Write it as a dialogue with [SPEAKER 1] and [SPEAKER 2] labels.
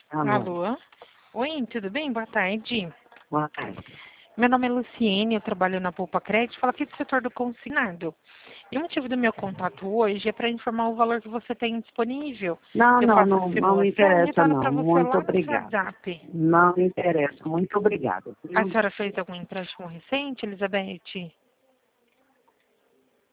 [SPEAKER 1] Alô,
[SPEAKER 2] Alô? Oi, tudo bem? Boa tarde.
[SPEAKER 1] boa tarde.
[SPEAKER 2] Meu nome é Luciene, eu trabalho na Poupa Crédito, falo aqui do setor do consignado. E o motivo do meu contato hoje é para informar o valor que você tem disponível.
[SPEAKER 1] Não,
[SPEAKER 2] Eu
[SPEAKER 1] não,
[SPEAKER 2] faço a
[SPEAKER 1] não, não me
[SPEAKER 2] simulação e
[SPEAKER 1] interessa
[SPEAKER 2] retorno para
[SPEAKER 1] não.
[SPEAKER 2] você
[SPEAKER 1] Muito
[SPEAKER 2] lá no seu
[SPEAKER 1] obrigado.
[SPEAKER 2] WhatsApp.
[SPEAKER 1] Não me interessa. Muito obrigado.
[SPEAKER 2] A
[SPEAKER 1] Viu?
[SPEAKER 2] senhora fez algum empréstimo recente, Elizabeth?